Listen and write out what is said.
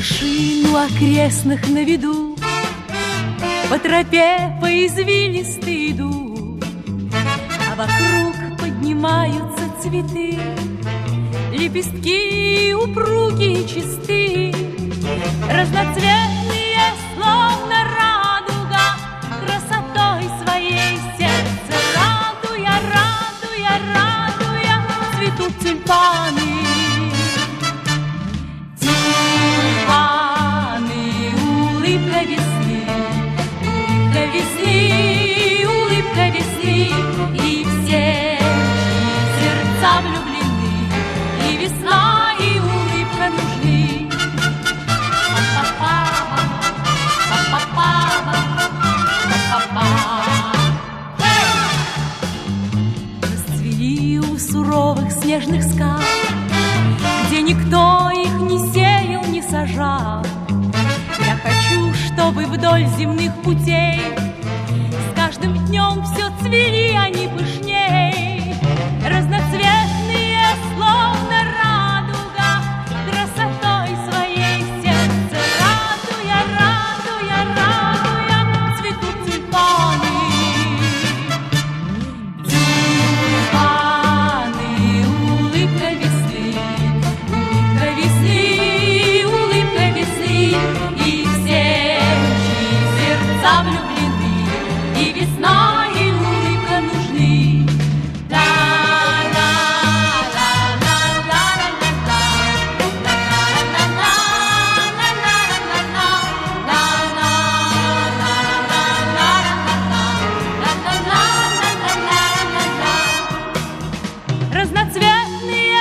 вершину окрестных на виду, по тропе по извилистой иду, а вокруг поднимаются цветы, лепестки упругие, чисты, разноцветные, словно радуга, красотой своей сердце радуя, радуя, радуя, цветут тюльпаны. Улыбка весны, улыбка весны, и все сердца влюблены, и весна, и улыбка нужны. Расцвели у суровых снежных скал, где никто их не сеял, не сажал. Я хочу, чтобы вдоль земных путей с каждым днем все цвели они пышней, разноцветные, словно радуга, красотой своей сердце радуя, радуя, радуя, цветут тюльпаны. Тюльпаны, улыбка весны, улыбка весны, и все, чьи сердца влюблены, и весна, и улыбка нужны. Разноцветные,